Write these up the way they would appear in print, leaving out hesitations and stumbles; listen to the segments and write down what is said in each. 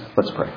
Let's pray.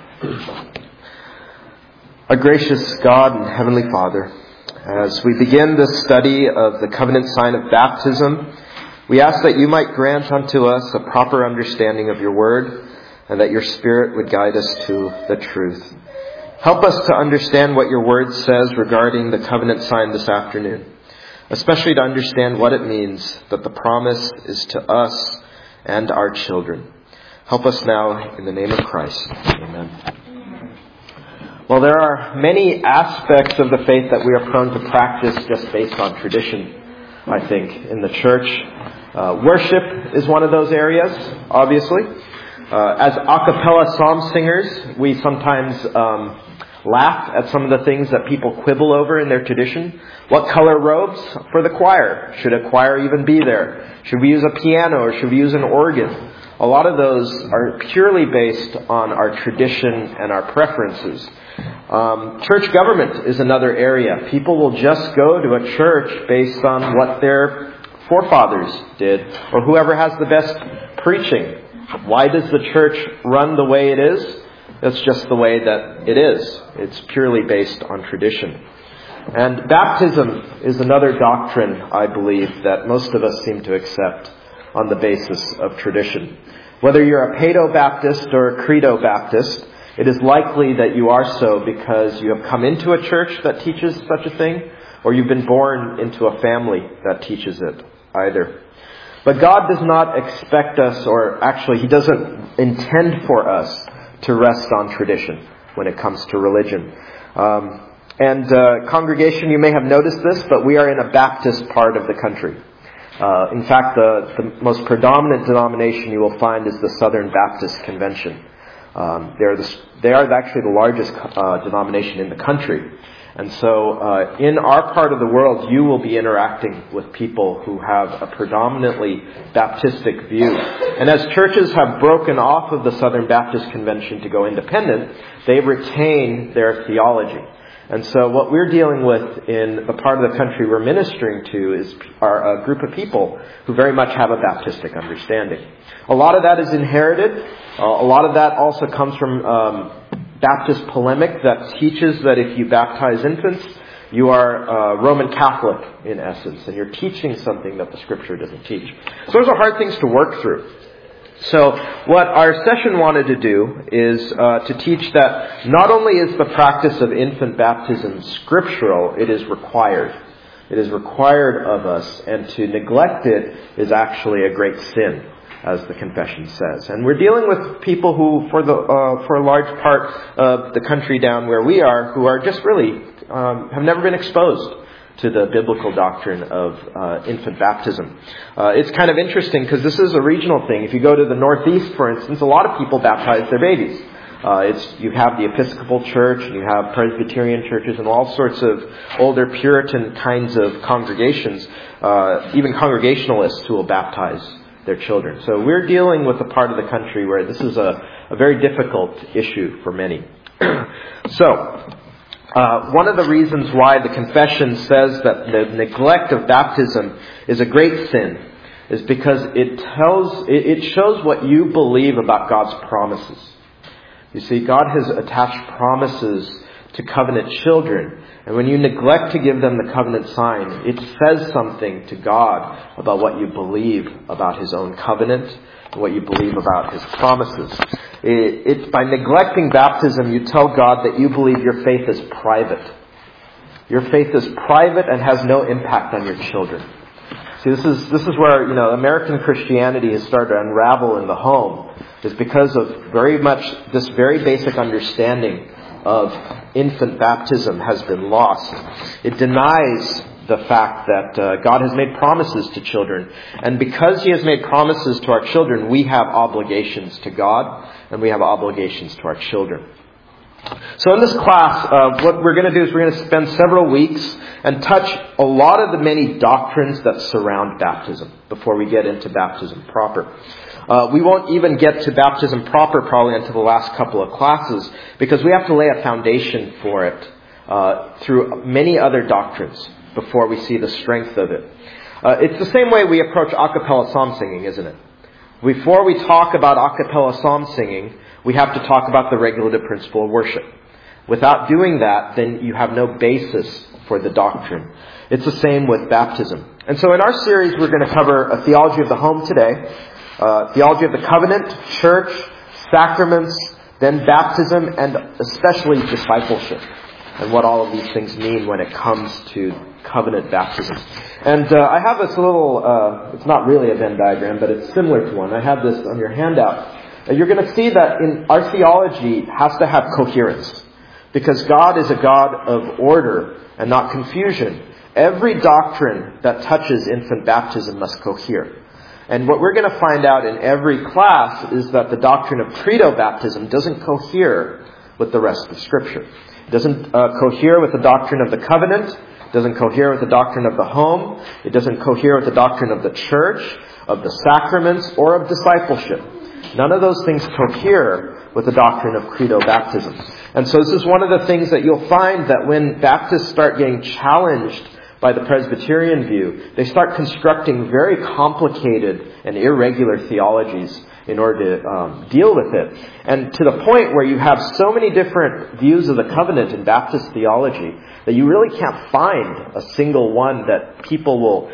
Our gracious God and Heavenly Father, as we begin this study of the covenant sign of baptism, we ask that you might grant unto us a proper understanding of your word, and that your Spirit would guide us to the truth. Help us to understand what your word says regarding the covenant sign this afternoon, especially to understand what it means that the promise is to us and our children. Help us now in the name of Christ. Amen. Well, there are many aspects of the faith that we are prone to practice just based on tradition, I think, in the church. Worship is one of those areas, obviously. As a cappella psalm singers, we sometimes laugh at some of the things that people quibble over in their tradition. What color robes for the choir? Should a choir even be there? Should we use a piano or should we use an organ? A lot of those are purely based on our tradition and our preferences. Church government is another area. People will just go to a church based on what their forefathers did, or whoever has the best preaching. Why does the church run the way it is? It's just the way that it is. It's purely based on tradition. And baptism is another doctrine, I believe, that most of us seem to accept on the basis of tradition. Whether you're a Paedo-Baptist or a Credo-Baptist, it is likely that you are so because you have come into a church that teaches such a thing, or you've been born into a family that teaches it either. But God does not expect us, or actually He doesn't intend for us to rest on tradition when it comes to religion. Congregation, you may have noticed this, but we are in a Baptist part of the country. In fact, the most predominant denomination you will find is the Southern Baptist Convention. They are actually the largest denomination in the country. And so in our part of the world, you will be interacting with people who have a predominantly Baptistic view. And as churches have broken off of the Southern Baptist Convention to go independent, they retain their theology. And so what we're dealing with in the part of the country we're ministering to are a group of people who very much have a Baptistic understanding. A lot of that is inherited. A lot of that also comes from Baptist polemic that teaches that if you baptize infants, you are Roman Catholic in essence, and you're teaching something that the Scripture doesn't teach. So those are hard things to work through. So what our session wanted to do is to teach that not only is the practice of infant baptism scriptural, it is required. It is required of us, and to neglect it is actually a great sin, as the confession says. And we're dealing with people who, for a large part of the country down where we are, who are just really have never been exposed to the biblical doctrine of infant baptism. It's kind of interesting because this is a regional thing. If you go to the Northeast, for instance, a lot of people baptize their babies. You have the Episcopal Church, and you have Presbyterian churches, and all sorts of older Puritan kinds of congregations, even Congregationalists who will baptize their children. So we're dealing with a part of the country where this is a very difficult issue for many. One of the reasons why the confession says that the neglect of baptism is a great sin is because it shows what you believe about God's promises. You see, God has attached promises to covenant children, and when you neglect to give them the covenant sign, it says something to God about what you believe about His own covenant and what you believe about His promises. It's by neglecting baptism, you tell God that you believe your faith is private. Your faith is private and has no impact on your children. See, this is where, American Christianity has started to unravel in the home, is because of very much this very basic understanding of infant baptism has been lost. It denies the fact that God has made promises to children. And because He has made promises to our children, we have obligations to God and we have obligations to our children. So in this class, what we're going to do is we're going to spend several weeks and touch a lot of the many doctrines that surround baptism before we get into baptism proper. We won't even get to baptism proper probably until the last couple of classes because we have to lay a foundation for it through many other doctrines before we see the strength of it. It's the same way we approach a cappella psalm singing, isn't it? Before we talk about a cappella psalm singing, We have to talk about the regulative principle of worship. Without doing that, then you have no basis for the doctrine. It's the same with baptism. And so in our series, we're going to cover a theology of the home today, theology of the covenant, church, sacraments, then baptism, and especially discipleship, and what all of these things mean when it comes to covenant baptism. And I have this little, it's not really a Venn diagram, but it's similar to one. I have this on your handout. You're going to see that in our theology has to have coherence, because God is a God of order and not confusion. Every doctrine that touches infant baptism must cohere. And what we're going to find out in every class is that the doctrine of credo baptism doesn't cohere with the rest of Scripture. It doesn't cohere with the doctrine of the covenant. It doesn't cohere with the doctrine of the home. It doesn't cohere with the doctrine of the church, of the sacraments, or of discipleship. None of those things cohere with the doctrine of credo baptism. And so this is one of the things that you'll find, that when Baptists start getting challenged by the Presbyterian view, they start constructing very complicated and irregular theologies in order to deal with it. And to the point where you have so many different views of the covenant in Baptist theology that you really can't find a single one that people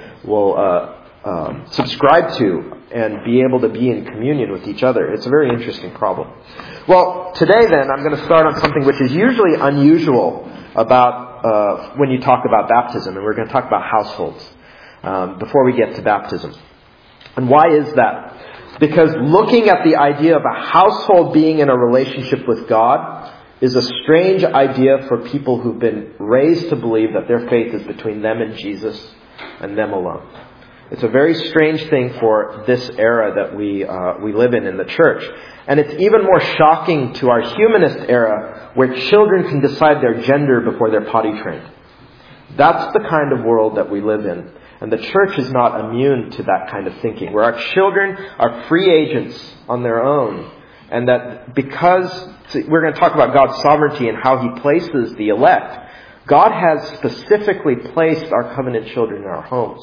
will subscribe to and be able to be in communion with each other. It's a very interesting problem. Well, today then, I'm going to start on something which is usually unusual about when you talk about baptism, and we're going to talk about households before we get to baptism. And why is that? Because looking at the idea of a household being in a relationship with God is a strange idea for people who've been raised to believe that their faith is between them and Jesus and them alone. It's a very strange thing for this era that we live in the church. And it's even more shocking to our humanist era, where children can decide their gender before they're potty trained. That's the kind of world that we live in. And the church is not immune to that kind of thinking, where our children are free agents on their own. And that because we're going to talk about God's sovereignty and how He places the elect, God has specifically placed our covenant children in our homes.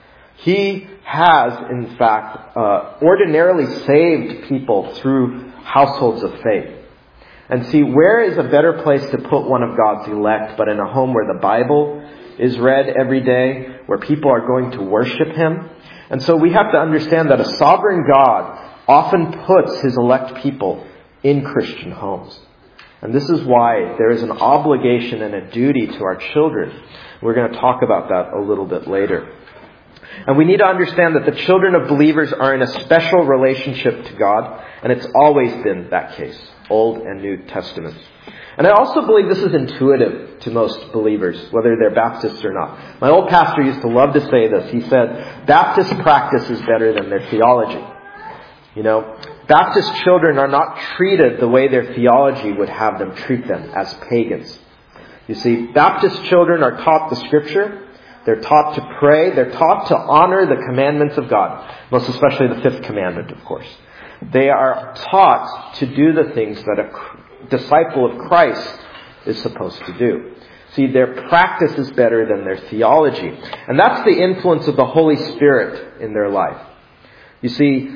He has, in fact, ordinarily saved people through households of faith. And see, where is a better place to put one of God's elect but in a home where the Bible is read every day, where people are going to worship Him? And so we have to understand that a sovereign God often puts His elect people in Christian homes. And this is why there is an obligation and a duty to our children. We're going to talk about that a little bit later. And we need to understand that the children of believers are in a special relationship to God, and it's always been that case, Old and New Testaments. And I also believe this is intuitive to most believers, whether they're Baptists or not. My old pastor used to love to say this. He said, Baptist practice is better than their theology. You know, Baptist children are not treated the way their theology would have them treat them, as pagans. You see, Baptist children are taught the Scripture. They're taught to pray. They're taught to honor the commandments of God. Most especially the fifth commandment, of course. They are taught to do the things that a disciple of Christ is supposed to do. See, their practice is better than their theology. And that's the influence of the Holy Spirit in their life. You see,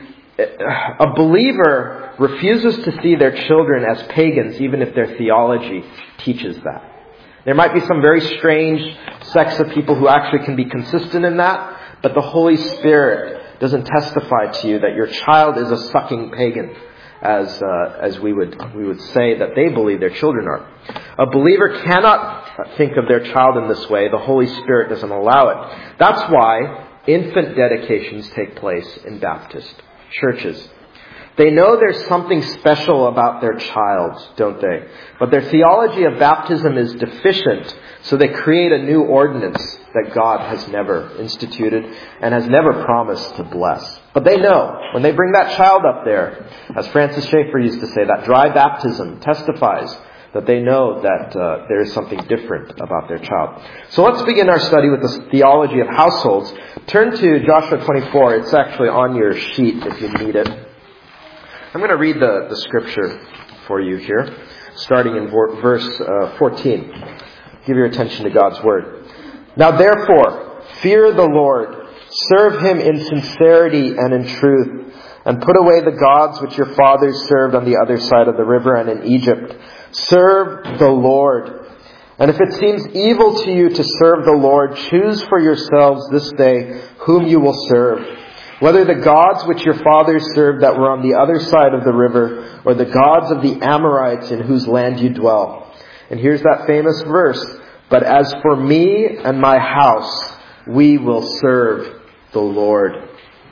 a believer refuses to see their children as pagans, even if their theology teaches that. There might be some very strange sects of people who actually can be consistent in that, but the Holy Spirit doesn't testify to you that your child is a sucking pagan, as we would say that they believe their children are. A believer cannot think of their child in this way. The Holy Spirit doesn't allow it. That's why infant dedications take place in Baptist churches. They know there's something special about their child, don't they? But their theology of baptism is deficient, so they create a new ordinance that God has never instituted and has never promised to bless. But they know, when they bring that child up there, as Francis Schaeffer used to say, that dry baptism testifies that they know that there is something different about their child. So let's begin our study with the theology of households. Turn to Joshua 24. It's actually on your sheet if you need it. I'm going to read the scripture for you here, starting in verse 14. Give your attention to God's word. Now therefore, fear the Lord, serve Him in sincerity and in truth, and put away the gods which your fathers served on the other side of the river and in Egypt. Serve the Lord. And if it seems evil to you to serve the Lord, choose for yourselves this day whom you will serve, whether the gods which your fathers served that were on the other side of the river, or the gods of the Amorites in whose land you dwell. And here's that famous verse, but as for me and my house, we will serve the Lord.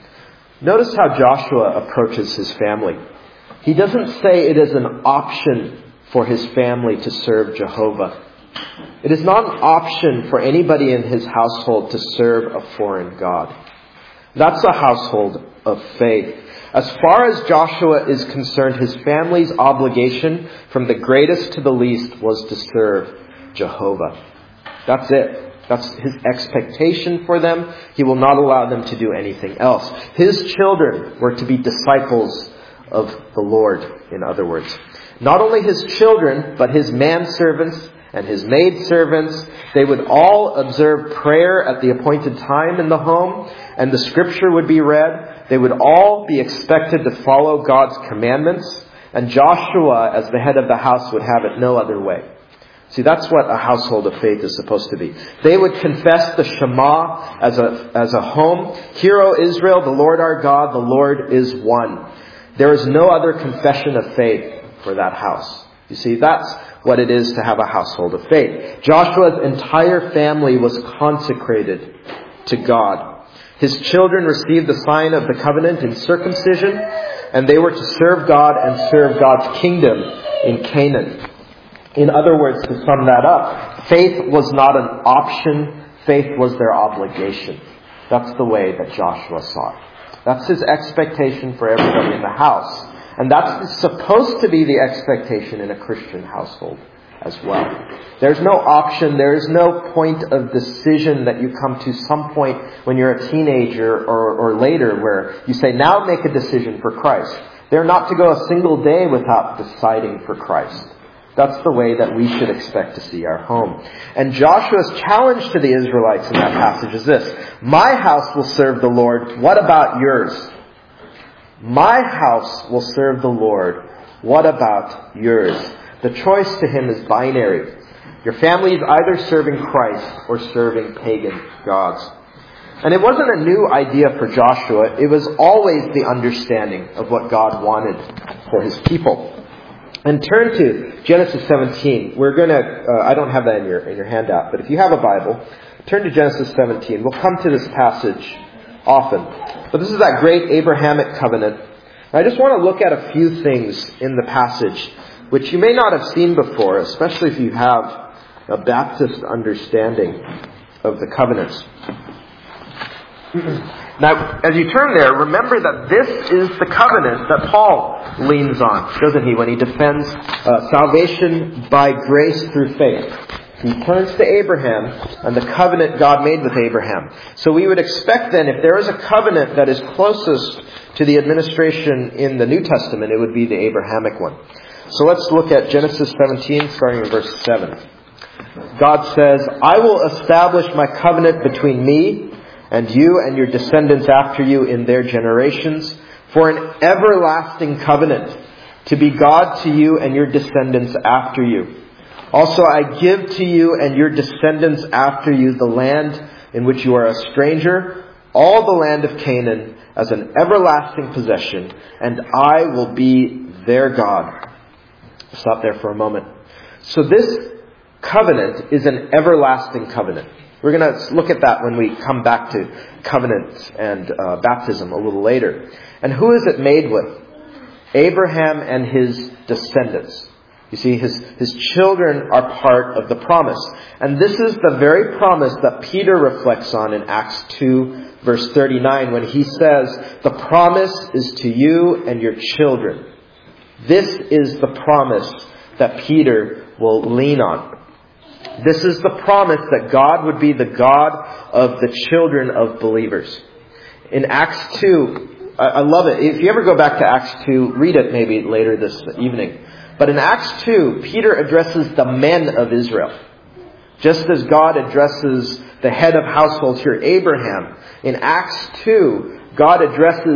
Notice how Joshua approaches his family. He doesn't say it is an option for his family to serve Jehovah. It is not an option for anybody in his household to serve a foreign god. That's a household of faith. As far as Joshua is concerned, his family's obligation from the greatest to the least was to serve Jehovah. That's it. That's his expectation for them. He will not allow them to do anything else. His children were to be disciples of the Lord, in other words. Not only his children, but his manservants and his maidservants. They would all observe prayer at the appointed time in the home, and the scripture would be read. They would all be expected to follow God's commandments, and Joshua, as the head of the house, would have it no other way. See, that's what a household of faith is supposed to be. They would confess the Shema as a home. Hear, O Israel, the Lord our God, the Lord is one. There is no other confession of faith for that house. You see, that's what it is to have a household of faith. Joshua's entire family was consecrated to God. His children received the sign of the covenant in circumcision, and they were to serve God and serve God's kingdom in Canaan. In other words, to sum that up, faith was not an option, faith was their obligation. That's the way that Joshua saw it. That's his expectation for everybody in the house. And that's supposed to be the expectation in a Christian household as well. There's no option, there is no point of decision that you come to some point when you're a teenager or later where you say, now make a decision for Christ. They're not to go a single day without deciding for Christ. That's the way that we should expect to see our home. And Joshua's challenge to the Israelites in that passage is this: my house will serve the Lord. What about yours? My house will serve the Lord. What about yours? The choice to him is binary. Your family is either serving Christ or serving pagan gods. And it wasn't a new idea for Joshua. It was always the understanding of what God wanted for his people. And turn to Genesis 17. We're going to, I don't have that in your handout, but if you have a Bible, turn to Genesis 17. We'll come to this passage often. But this is that great Abrahamic covenant. And I just want to look at a few things in the passage which you may not have seen before, especially if you have a Baptist understanding of the covenants. Now, as you turn there, remember that this is the covenant that Paul leans on, doesn't he, when he defends salvation by grace through faith. He turns to Abraham and the covenant God made with Abraham. So we would expect then, if there is a covenant that is closest to the administration in the New Testament, it would be the Abrahamic one. So let's look at Genesis 17, starting in verse 7. God says, I will establish my covenant between me and you and your descendants after you in their generations, for an everlasting covenant, to be God to you and your descendants after you. Also I give to you and your descendants after you the land in which you are a stranger, all the land of Canaan, as an everlasting possession, and I will be their God. Stop there for a moment. So this covenant is an everlasting covenant. We're going to look at that when we come back to covenants and baptism a little later. And who is it made with? Abraham and his descendants. You see, his children are part of the promise. And this is the very promise that Peter reflects on in Acts 2, verse 39, when he says, the promise is to you and your children. This is the promise that Peter will lean on. This is the promise that God would be the God of the children of believers. In Acts 2, I love it. If you ever go back to Acts 2, read it maybe later this evening. But in Acts 2, Peter addresses the men of Israel. Just as God addresses the head of households here, Abraham. In Acts 2, God addresses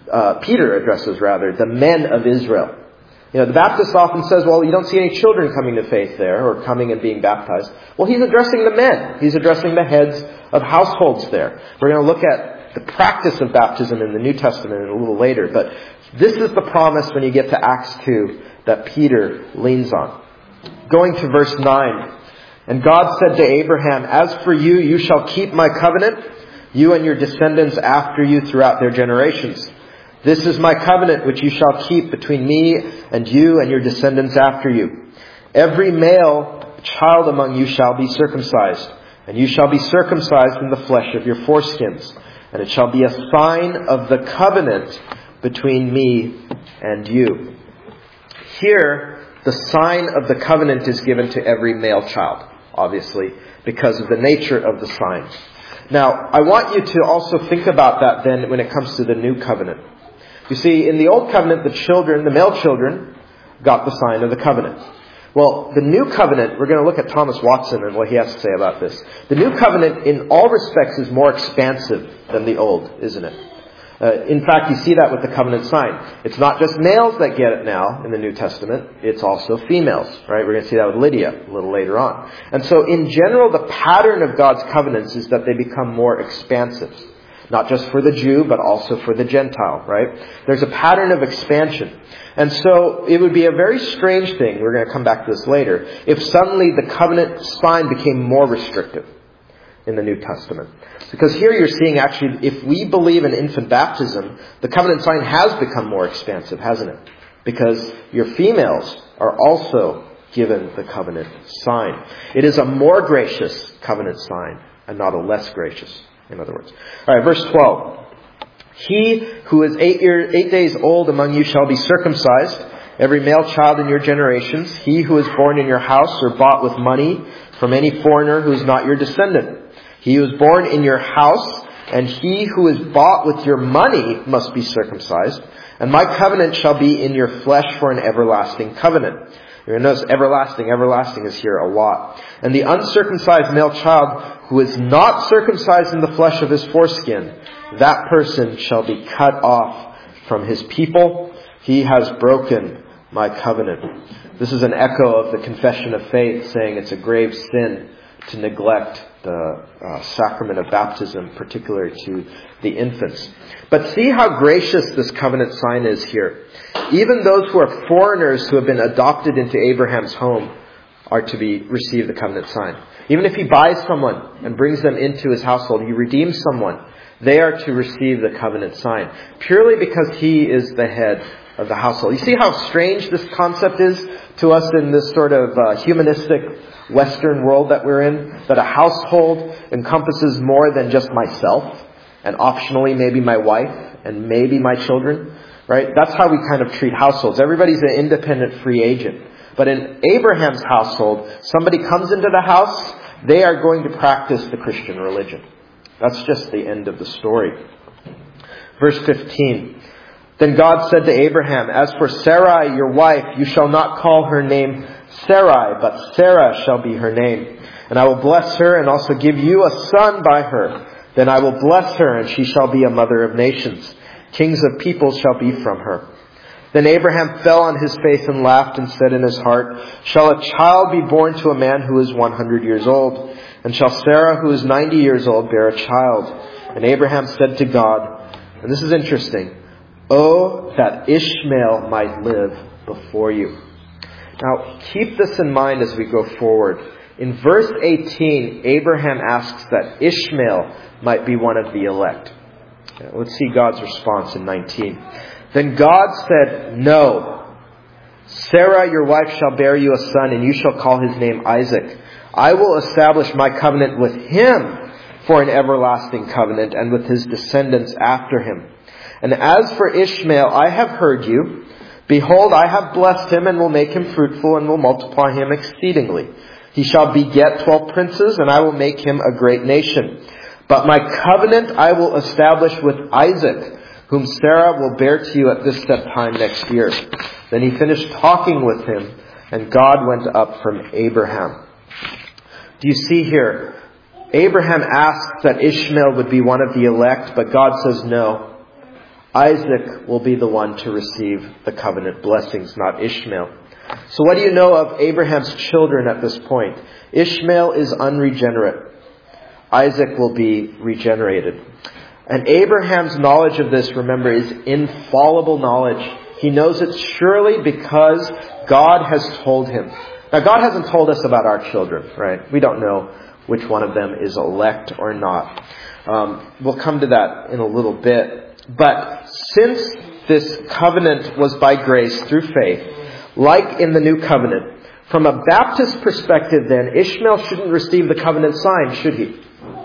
Peter addresses the men of Israel. You know, the Baptist often says, well, you don't see any children coming to faith there or coming and being baptized. Well, he's addressing the men. He's addressing the heads of households there. We're going to look at the practice of baptism in the New Testament a little later. But this is the promise when you get to Acts 2 that Peter leans on. Going to verse 9. And God said to Abraham, as for you, you shall keep my covenant, you and your descendants after you throughout their generations. This is my covenant which you shall keep between me and you and your descendants after you. Every male child among you shall be circumcised, and you shall be circumcised in the flesh of your foreskins. And it shall be a sign of the covenant between me and you. Here, the sign of the covenant is given to every male child, obviously, because of the nature of the sign. Now, I want you to also think about that then when it comes to the new covenant. You see, in the old covenant, the male children, got the sign of the covenant. Well, the new covenant, we're going to look at Thomas Watson and what he has to say about this. The new covenant, in all respects, is more expansive than the old, isn't it? In fact, you see that with the covenant sign. It's not just males that get it now in the New Testament. It's also females, right? We're going to see that with Lydia a little later on. And so, in general, the pattern of God's covenants is that they become more expansive. Not just for the Jew, but also for the Gentile, right? There's a pattern of expansion. And so it would be a very strange thing, we're going to come back to this later, if suddenly the covenant sign became more restrictive in the New Testament. Because here you're seeing actually, if we believe in infant baptism, the covenant sign has become more expansive, hasn't it? Because your females are also given the covenant sign. It is a more gracious covenant sign and not a less gracious. In other words. All right, verse 12. He who is 8 days old among you shall be circumcised, every male child in your generations. He who is born in your house or bought with money from any foreigner who is not your descendant. He who is born in your house and he who is bought with your money must be circumcised. And my covenant shall be in your flesh for an everlasting covenant. You're going to notice everlasting is here a lot. And the uncircumcised male child who is not circumcised in the flesh of his foreskin, that person shall be cut off from his people. He has broken my covenant. This is an echo of the confession of faith, saying it's a grave sin to neglect the sacrament of baptism, particularly to the infants. But see how gracious this covenant sign is here. Even those who are foreigners who have been adopted into Abraham's home are to receive the covenant sign. Even if he buys someone and brings them into his household, he redeems someone, they are to receive the covenant sign, purely because he is the head of the household. You see how strange this concept is to us in this sort of humanistic Western world that we're in? That a household encompasses more than just myself, and optionally maybe my wife, and maybe my children, right? That's how we kind of treat households. Everybody's an independent free agent. But in Abraham's household, somebody comes into the house, they are going to practice the Christian religion. That's just the end of the story. Verse 15. Then God said to Abraham, as for Sarai, your wife, you shall not call her name Sarai, but Sarah shall be her name. And I will bless her and also give you a son by her. Then I will bless her and she shall be a mother of nations. Kings of peoples shall be from her. Then Abraham fell on his face and laughed and said in his heart, shall a child be born to a man who is 100 years old? And shall Sarah, who is 90 years old, bear a child? And Abraham said to God, and this is interesting, oh, that Ishmael might live before you. Now, keep this in mind as we go forward. In verse 18, Abraham asks that Ishmael might be one of the elect. Let's see God's response in 19. Then God said, no. Sarah, your wife, shall bear you a son, and you shall call his name Isaac. I will establish my covenant with him for an everlasting covenant, and with his descendants after him. And as for Ishmael, I have heard you. Behold, I have blessed him, and will make him fruitful, and will multiply him exceedingly. He shall beget 12 princes, and I will make him a great nation. But my covenant I will establish with Isaac, whom Sarah will bear to you at this set time next year. Then he finished talking with him, and God went up from Abraham. Do you see here? Abraham asks that Ishmael would be one of the elect, but God says no. Isaac will be the one to receive the covenant blessings, not Ishmael. So what do you know of Abraham's children at this point? Ishmael is unregenerate. Isaac will be regenerated. And Abraham's knowledge of this, remember, is infallible knowledge. He knows it surely because God has told him. Now, God hasn't told us about our children, right? We don't know which one of them is elect or not. We'll come to that in a little bit. But since this covenant was by grace through faith, like in the new covenant, from a Baptist perspective then, Ishmael shouldn't receive the covenant sign, should he?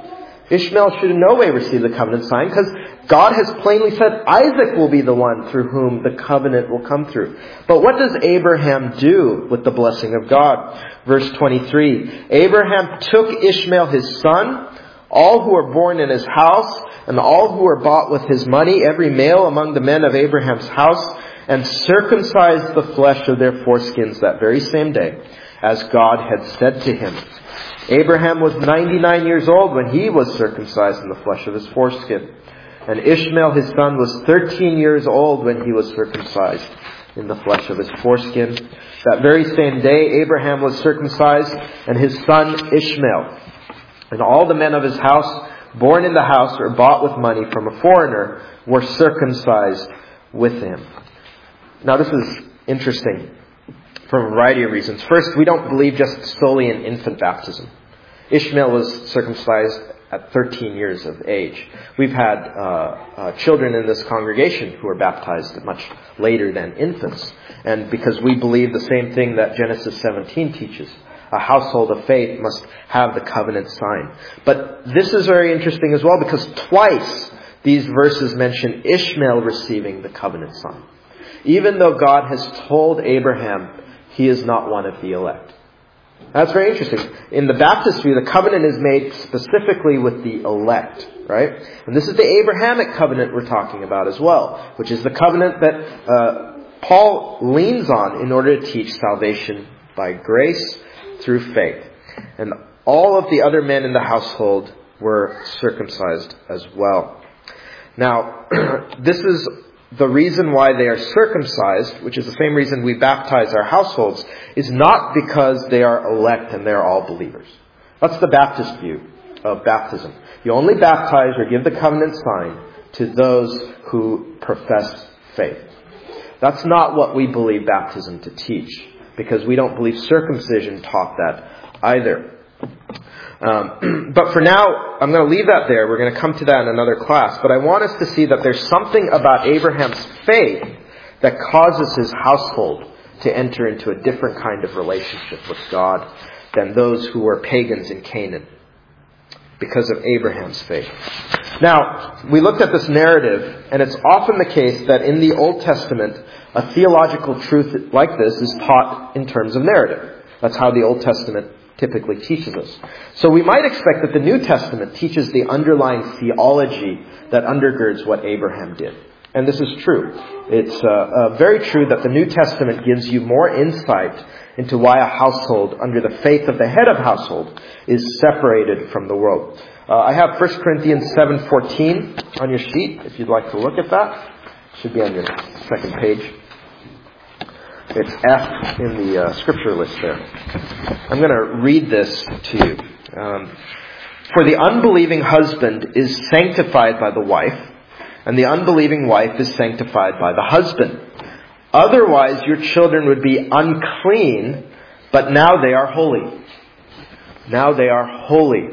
Ishmael should in no way receive the covenant sign because God has plainly said Isaac will be the one through whom the covenant will come through. But what does Abraham do with the blessing of God? Verse 23, Abraham took Ishmael his son, all who were born in his house, and all who were bought with his money, every male among the men of Abraham's house, and circumcised the flesh of their foreskins that very same day, as God had said to him. Abraham was 99 years old when he was circumcised in the flesh of his foreskin. And Ishmael, his son, was 13 years old when he was circumcised in the flesh of his foreskin. That very same day, Abraham was circumcised, and his son Ishmael. And all the men of his house, born in the house or bought with money from a foreigner, were circumcised with him. Now this is interesting for a variety of reasons. First, we don't believe just solely in infant baptism. Ishmael was circumcised at 13 years of age. We've had children in this congregation who were baptized much later than infants. And because we believe the same thing that Genesis 17 teaches, a household of faith must have the covenant sign. But this is very interesting as well because twice these verses mention Ishmael receiving the covenant sign. Even though God has told Abraham he is not one of the elect. That's very interesting. In the Baptist view, the covenant is made specifically with the elect, right? And this is the Abrahamic covenant we're talking about as well, which is the covenant that Paul leans on in order to teach salvation by grace through faith. And all of the other men in the household were circumcised as well. Now, this is the reason why they are circumcised, which is the same reason we baptize our households, is not because they are elect and they're all believers. That's the Baptist view of baptism. You only baptize or give the covenant sign to those who profess faith. That's not what we believe baptism to teach, because we don't believe circumcision taught that either. But for now, I'm going to leave that there. We're going to come to that in another class. But I want us to see that there's something about Abraham's faith that causes his household to enter into a different kind of relationship with God than those who were pagans in Canaan, because of Abraham's faith. Now, we looked at this narrative, and it's often the case that in the Old Testament, a theological truth like this is taught in terms of narrative. That's how the Old Testament typically teaches us. So we might expect that the New Testament teaches the underlying theology that undergirds what Abraham did. And this is true. It's very true that the New Testament gives you more insight into why a household under the faith of the head of household is separated from the world. I have 1 Corinthians 7:14 on your sheet, if you'd like to look at that. It should be on your second page. It's F in the scripture list there. I'm going to read this to you. For the unbelieving husband is sanctified by the wife, and the unbelieving wife is sanctified by the husband. Otherwise, your children would be unclean, but now they are holy. Now they are holy.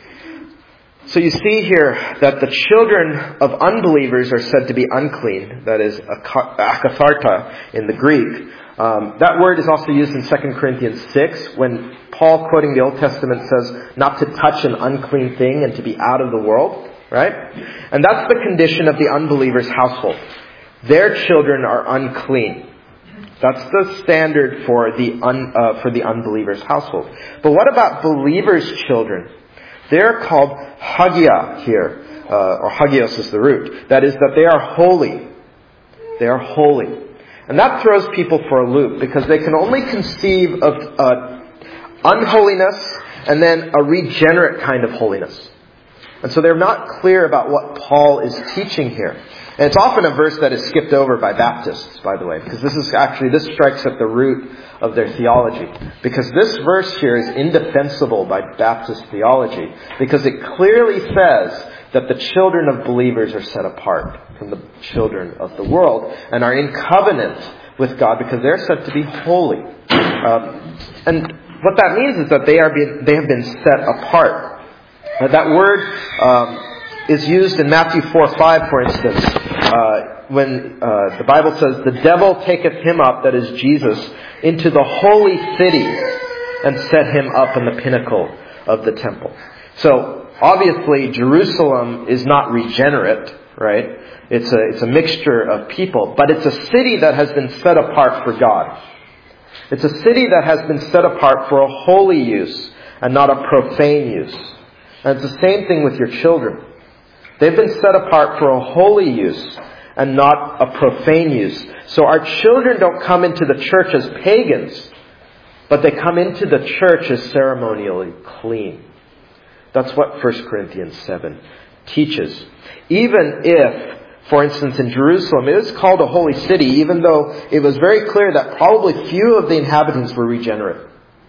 So you see here that the children of unbelievers are said to be unclean. That is akatharta in the Greek. That word is also used in 2 Corinthians 6 when Paul, quoting the Old Testament, says not to touch an unclean thing and to be out of the world. Right? And that's the condition of the unbeliever's household. Their children are unclean. That's the standard for the unbeliever's household. But what about believers' children? They're called hagia here, or hagios is the root. That is, that they are holy. They are holy. And that throws people for a loop, because they can only conceive of unholiness and then a regenerate kind of holiness. And so they're not clear about what Paul is teaching here. And it's often a verse that is skipped over by Baptists, by the way, because this strikes at the root of their theology. Because this verse here is indefensible by Baptist theology, because it clearly says that the children of believers are set apart from the children of the world and are in covenant with God because they're said to be holy. And what that means is that they have been set apart. That word is used in Matthew 4:5, for instance, when the Bible says, "The devil taketh him up," that is Jesus, "into the holy city and set him up in the pinnacle of the temple." So obviously Jerusalem is not regenerate, right? It's a mixture of people, but it's a city that has been set apart for God. It's a city that has been set apart for a holy use and not a profane use. And it's the same thing with your children. They've been set apart for a holy use and not a profane use. So our children don't come into the church as pagans, but they come into the church as ceremonially clean. That's what 1 Corinthians 7 teaches. Even if, for instance, in Jerusalem, it is called a holy city, even though it was very clear that probably few of the inhabitants were regenerate.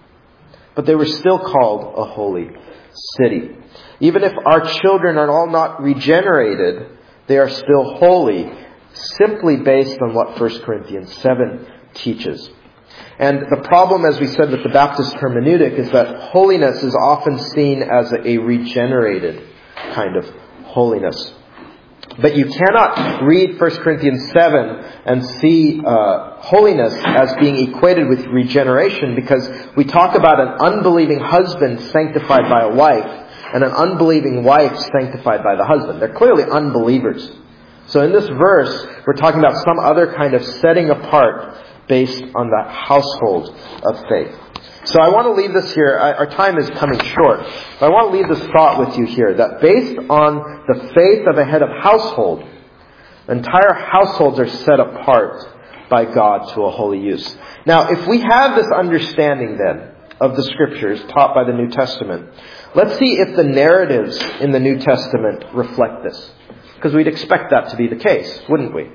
But they were still called a holy city. Even if our children are all not regenerated, they are still holy, simply based on what 1 Corinthians 7 teaches. And the problem, as we said with the Baptist hermeneutic, is that holiness is often seen as a regenerated kind of holiness. But you cannot read 1 Corinthians 7 and see holiness as being equated with regeneration, because we talk about an unbelieving husband sanctified by a wife and an unbelieving wife sanctified by the husband. They're clearly unbelievers. So in this verse, we're talking about some other kind of setting apart based on the household of faith. So I want to leave this here. Our time is coming short. But I want to leave this thought with you here, that based on the faith of a head of household, entire households are set apart by God to a holy use. Now, if we have this understanding then of the Scriptures taught by the New Testament, let's see if the narratives in the New Testament reflect this. Because we'd expect that to be the case, wouldn't we?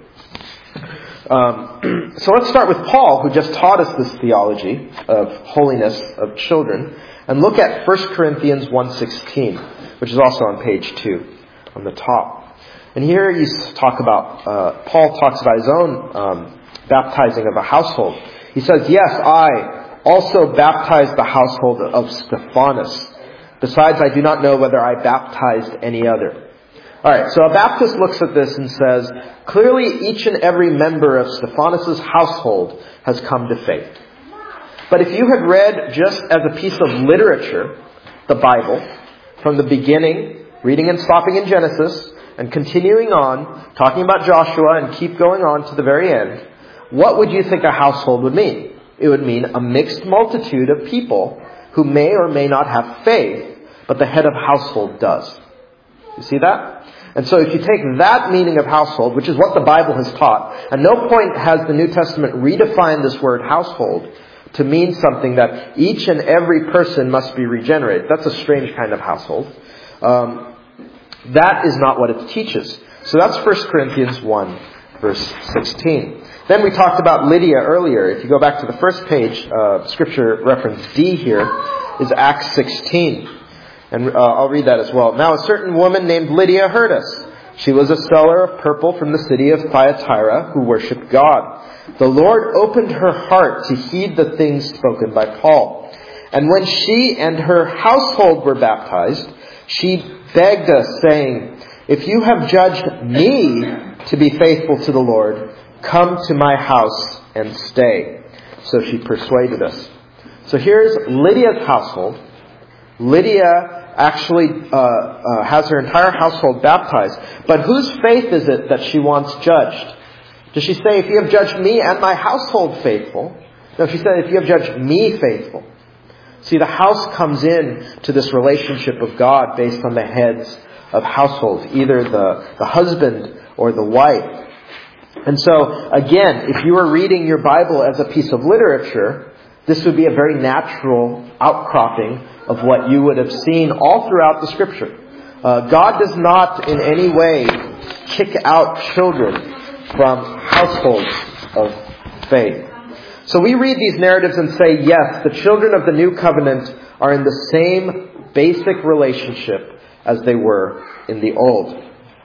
So let's start with Paul, who just taught us this theology of holiness of children, and look at 1 Corinthians 1:16, which is also on page 2 on the top. And here you talk about, Paul talks about his own baptizing of a household. He says, "Yes, I also baptized the household of Stephanas. Besides, I do not know whether I baptized any other." Alright, so a Baptist looks at this and says, clearly each and every member of Stephanas' household has come to faith. But if you had read just as a piece of literature, the Bible, from the beginning, reading and stopping in Genesis, and continuing on, talking about Joshua and keep going on to the very end, what would you think a household would mean? It would mean a mixed multitude of people who may or may not have faith, but the head of household does. You see that? And so if you take that meaning of household, which is what the Bible has taught, at no point has the New Testament redefined this word household to mean something that each and every person must be regenerated. That's a strange kind of household. That is not what it teaches. So that's 1 Corinthians 1, verse 16. Then we talked about Lydia earlier. If you go back to the first page, scripture reference D here is Acts 16. And I'll read that as well. "Now a certain woman named Lydia heard us. She was a seller of purple from the city of Thyatira who worshipped God. The Lord opened her heart to heed the things spoken by Paul. And when she and her household were baptized, she begged us, saying, 'If you have judged me to be faithful to the Lord, come to my house and stay.' So she persuaded us." So here's Lydia's household. Lydia actually has her entire household baptized. But whose faith is it that she wants judged? Does she say, "If you have judged me and my household faithful"? No, she said, "If you have judged me faithful." See, the house comes in to this relationship of God based on the heads of households, either the husband or the wife. And so, again, if you were reading your Bible as a piece of literature, this would be a very natural outcropping of what you would have seen all throughout the Scripture. God does not in any way kick out children from households of faith. So we read these narratives and say, yes, the children of the new covenant are in the same basic relationship as they were in the old.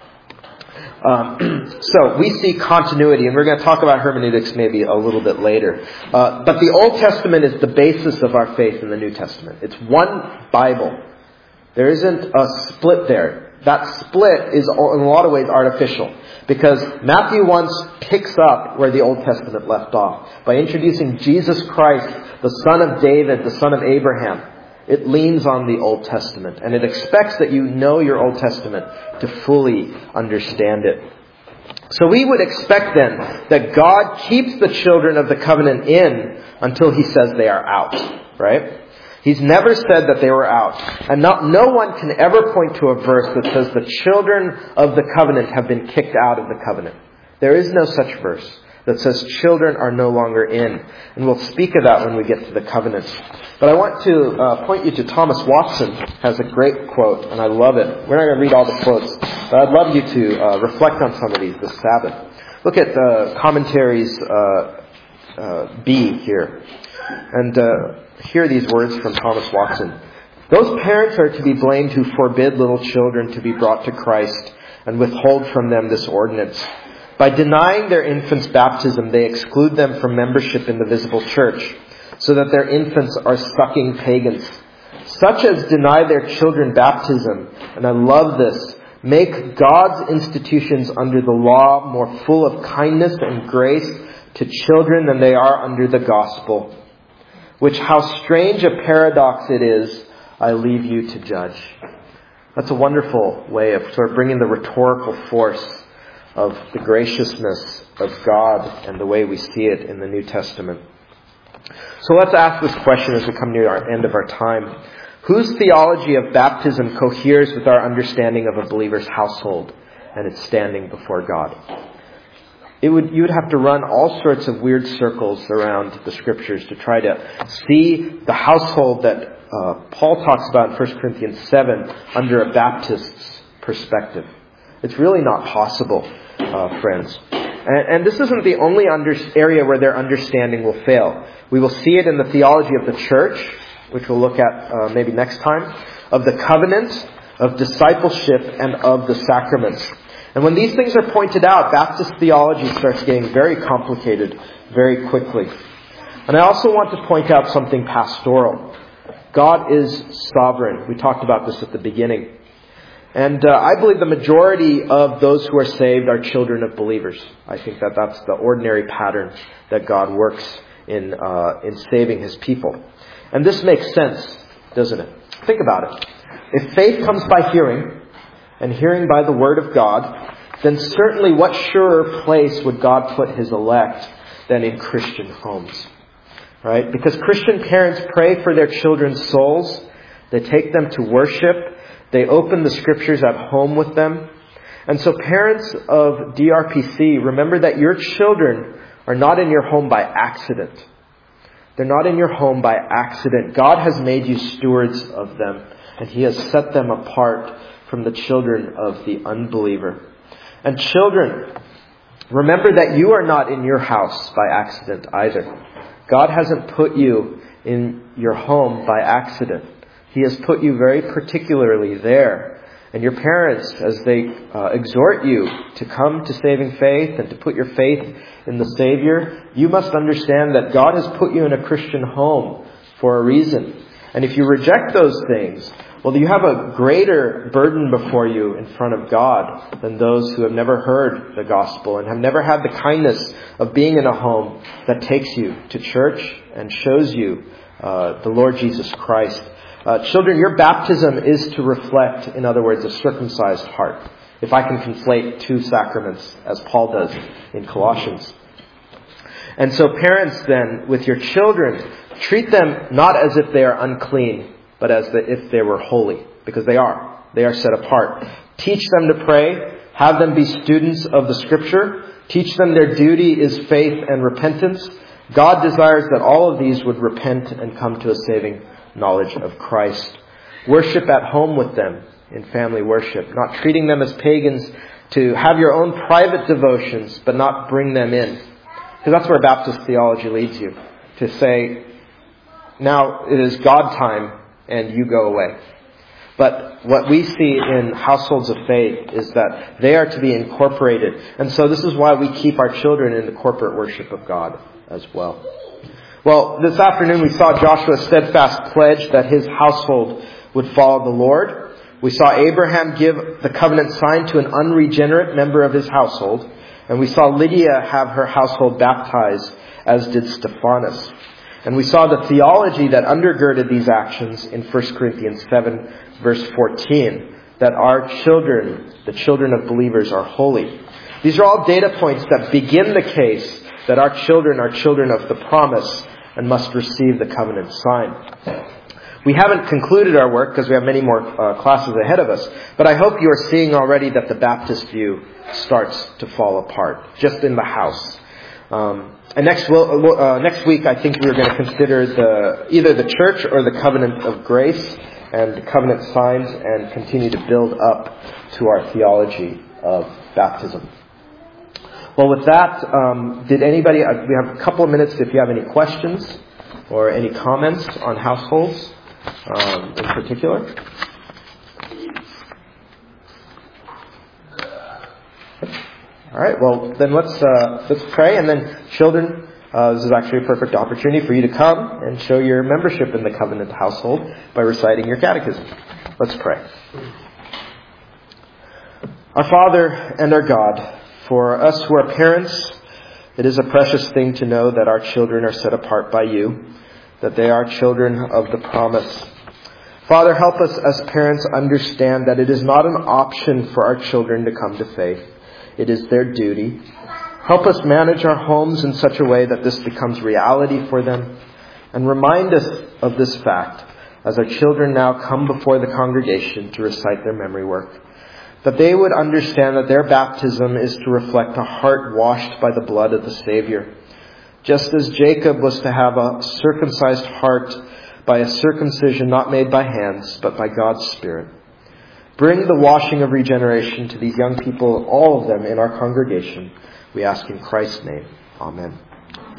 So we see continuity, and we're going to talk about hermeneutics maybe a little bit later. But the Old Testament is the basis of our faith in the New Testament. It's one Bible. There isn't a split there. That split is in a lot of ways artificial, because Matthew once picks up where the Old Testament left off by introducing Jesus Christ, the son of David, the son of Abraham. It leans on the Old Testament, and it expects that you know your Old Testament to fully understand it. So we would expect then that God keeps the children of the covenant in until He says they are out, right? He's never said that they were out. And no one can ever point to a verse that says the children of the covenant have been kicked out of the covenant. There is no such verse that says children are no longer in. And we'll speak of that when we get to the covenants. But I want to point you to Thomas Watson. Has a great quote, and I love it. We're not going to read all the quotes, but I'd love you to reflect on some of these this Sabbath. Look at commentaries B here. And hear these words from Thomas Watson. Those parents are to be blamed who forbid little children to be brought to Christ and withhold from them this ordinance. By denying their infants baptism, they exclude them from membership in the visible church, so that their infants are sucking pagans. Such as deny their children baptism, and I love this, make God's institutions under the law more full of kindness and grace to children than they are under the gospel. Which how strange a paradox it is, I leave you to judge. That's a wonderful way of sort of bringing the rhetorical force of the graciousness of God and the way we see it in the New Testament. So let's ask this question as we come near our end of our time. Whose theology of baptism coheres with our understanding of a believer's household and its standing before God? You would have to run all sorts of weird circles around the Scriptures to try to see the household that Paul talks about in 1 Corinthians 7 under a Baptist's perspective. It's really not possible, friends. And this isn't the only area where their understanding will fail. We will see it in the theology of the church, which we'll look at maybe next time, of the covenant, of discipleship, and of the sacraments. And when these things are pointed out, Baptist theology starts getting very complicated very quickly. And I also want to point out something pastoral. God is sovereign. We talked about this at the beginning. And I believe the majority of those who are saved are children of believers. I think that that's the ordinary pattern that God works in saving His people. And this makes sense, doesn't it? Think about it. If faith comes by hearing, and hearing by the Word of God, then certainly what surer place would God put His elect than in Christian homes? Right? Because Christian parents pray for their children's souls. They take them to worship. They open the Scriptures at home with them. And so parents of DRPC, remember that your children are not in your home by accident. They're not in your home by accident. God has made you stewards of them, and He has set them apart from the children of the unbeliever. And children, remember that you are not in your house by accident either. God hasn't put you in your home by accident. He has put you very particularly there. And your parents, as they exhort you to come to saving faith and to put your faith in the Savior, you must understand that God has put you in a Christian home for a reason. And if you reject those things, well, you have a greater burden before you in front of God than those who have never heard the gospel and have never had the kindness of being in a home that takes you to church and shows you the Lord Jesus Christ. Children, your baptism is to reflect, in other words, a circumcised heart. If I can conflate two sacraments, as Paul does in Colossians. And so parents then, with your children, treat them not as if they are unclean, but as if they were holy, because they are. They are set apart. Teach them to pray. Have them be students of the Scripture. Teach them their duty is faith and repentance. God desires that all of these would repent and come to a saving knowledge of Christ. Worship at home with them. in family worship, not treating them as pagans, to have your own private devotions, but not bring them in. Because that's where Baptist theology leads you. To say, now it is God time and you go away. But what we see in households of faith is that they are to be incorporated. And so this is why we keep our children in the corporate worship of God as well. Well, this afternoon we saw Joshua's steadfast pledge that his household would follow the Lord. We saw Abraham give the covenant sign to an unregenerate member of his household. And we saw Lydia have her household baptized, as did Stephanas. And we saw the theology that undergirded these actions in 1 Corinthians 7, verse 14, that our children, the children of believers, are holy. These are all data points that begin the case that our children are children of the promise and must receive the covenant sign. We haven't concluded our work because we have many more classes ahead of us, but I hope you are seeing already that the Baptist view starts to fall apart, just in the house. And next week, I think we're going to consider either the church or the covenant of grace and the covenant signs, and continue to build up to our theology of baptism. Well, with that, we have a couple of minutes if you have any questions or any comments on households in particular. All right, well, then let's pray, and then children, this is actually a perfect opportunity for you to come and show your membership in the covenant household by reciting your catechism. Let's pray. Our Father and our God, for us who are parents, it is a precious thing to know that our children are set apart by you, that they are children of the promise. Father, help us as parents understand that it is not an option for our children to come to faith. It is their duty. Help us manage our homes in such a way that this becomes reality for them. And remind us of this fact as our children now come before the congregation to recite their memory work. That they would understand that their baptism is to reflect a heart washed by the blood of the Savior. Just as Jacob was to have a circumcised heart by a circumcision not made by hands, but by God's Spirit. Bring the washing of regeneration to these young people, all of them in our congregation. We ask in Christ's name. Amen.